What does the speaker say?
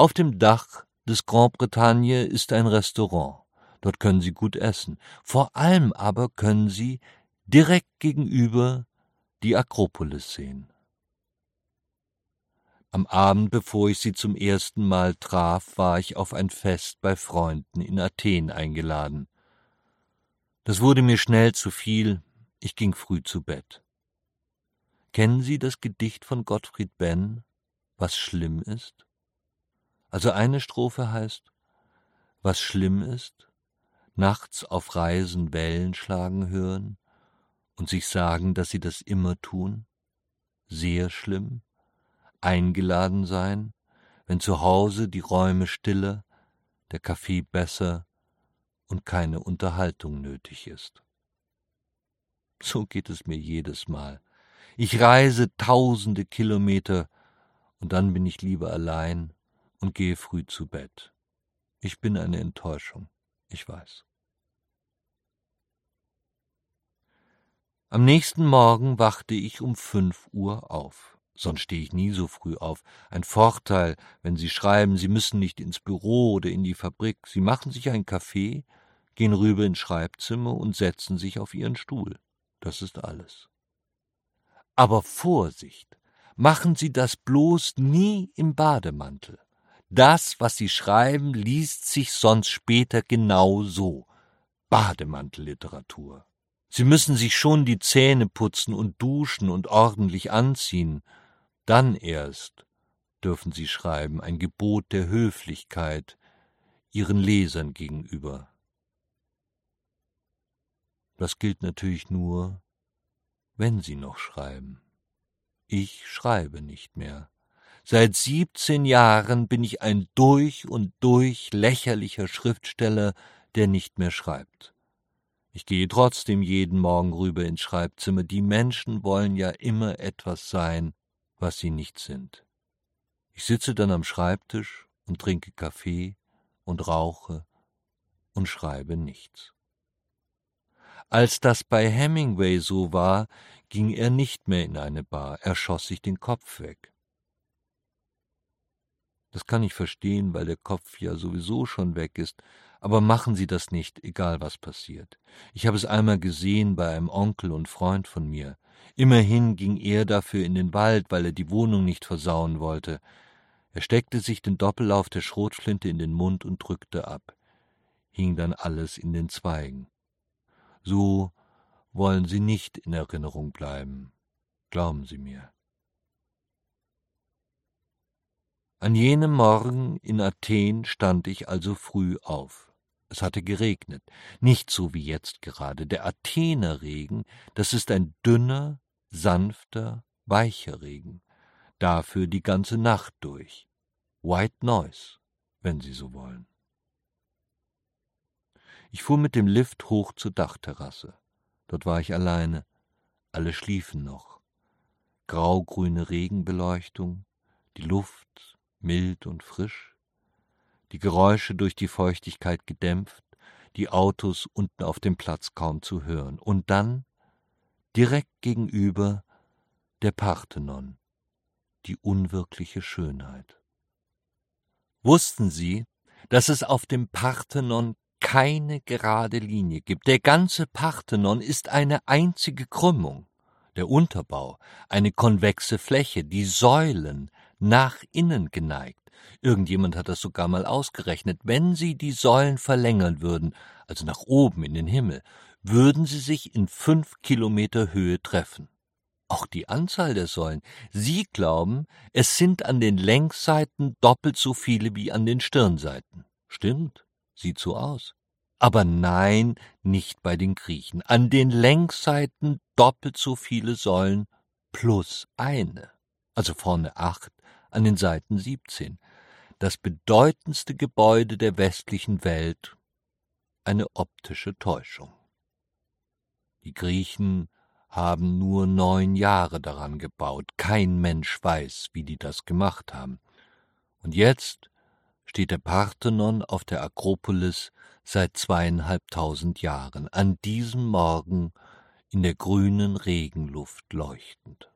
Auf dem Dach des Grand Bretagne ist ein Restaurant. Dort können Sie gut essen. Vor allem aber können Sie direkt gegenüber die Akropolis sehen. Am Abend, bevor ich sie zum ersten Mal traf, war ich auf ein Fest bei Freunden in Athen eingeladen. Das wurde mir schnell zu viel, ich ging früh zu Bett. Kennen Sie das Gedicht von Gottfried Benn, was schlimm ist? Also eine Strophe heißt, was schlimm ist, nachts auf Reisen Wellen schlagen hören und sich sagen, dass sie das immer tun, sehr schlimm, eingeladen sein, wenn zu Hause die Räume stiller, der Kaffee besser und keine Unterhaltung nötig ist. So geht es mir jedes Mal. Ich reise tausende Kilometer und dann bin ich lieber allein und gehe früh zu Bett. Ich bin eine Enttäuschung, ich weiß. Am nächsten Morgen wachte ich um 5 Uhr auf. Sonst stehe ich nie so früh auf. Ein Vorteil, wenn Sie schreiben, Sie müssen nicht ins Büro oder in die Fabrik. Sie machen sich einen Kaffee, gehen rüber ins Schreibzimmer und setzen sich auf Ihren Stuhl. Das ist alles. Aber Vorsicht! Machen Sie das bloß nie im Bademantel. Das, was Sie schreiben, liest sich sonst später genau so. Bademantelliteratur. Sie müssen sich schon die Zähne putzen und duschen und ordentlich anziehen. Dann erst dürfen Sie schreiben, ein Gebot der Höflichkeit Ihren Lesern gegenüber. Das gilt natürlich nur, wenn Sie noch schreiben. Ich schreibe nicht mehr. Seit 17 Jahren bin ich ein durch und durch lächerlicher Schriftsteller, der nicht mehr schreibt. Ich gehe trotzdem jeden Morgen rüber ins Schreibzimmer. Die Menschen wollen ja immer etwas sein, was sie nicht sind. Ich sitze dann am Schreibtisch und trinke Kaffee und rauche und schreibe nichts. Als das bei Hemingway so war, ging er nicht mehr in eine Bar, er schoss sich den Kopf weg. Das kann ich verstehen, weil der Kopf ja sowieso schon weg ist, aber machen Sie das nicht, egal was passiert. Ich habe es einmal gesehen bei einem Onkel und Freund von mir. Immerhin ging er dafür in den Wald, weil er die Wohnung nicht versauen wollte. Er steckte sich den Doppellauf der Schrotflinte in den Mund und drückte ab. Hing dann alles in den Zweigen. So wollen Sie nicht in Erinnerung bleiben, glauben Sie mir. An jenem Morgen in Athen stand ich also früh auf. Es hatte geregnet, nicht so wie jetzt gerade. Der Athener Regen, das ist ein dünner, sanfter, weicher Regen. Dafür die ganze Nacht durch. White Noise, wenn Sie so wollen. Ich fuhr mit dem Lift hoch zur Dachterrasse. Dort war ich alleine. Alle schliefen noch. Graugrüne Regenbeleuchtung, die Luft mild und frisch, die Geräusche durch die Feuchtigkeit gedämpft, die Autos unten auf dem Platz kaum zu hören. Und dann, direkt gegenüber, der Parthenon, die unwirkliche Schönheit. Wussten Sie, dass es auf dem Parthenon keine gerade Linie gibt? Der ganze Parthenon ist eine einzige Krümmung. Der Unterbau, eine konvexe Fläche, die Säulen nach innen geneigt. Irgendjemand hat das sogar mal ausgerechnet. Wenn Sie die Säulen verlängern würden, also nach oben in den Himmel, würden sie sich in 5 Kilometer Höhe treffen. Auch die Anzahl der Säulen. Sie glauben, es sind an den Längsseiten doppelt so viele wie an den Stirnseiten. Stimmt, sieht so aus. Aber nein, nicht bei den Griechen. An den Längsseiten doppelt so viele Säulen plus eine. Also vorne 8, an den Seiten 17. Das bedeutendste Gebäude der westlichen Welt, eine optische Täuschung. Die Griechen haben nur 9 Jahre daran gebaut. Kein Mensch weiß, wie die das gemacht haben. Und jetzt steht der Parthenon auf der Akropolis seit 2500 Jahren, an diesem Morgen in der grünen Regenluft leuchtend.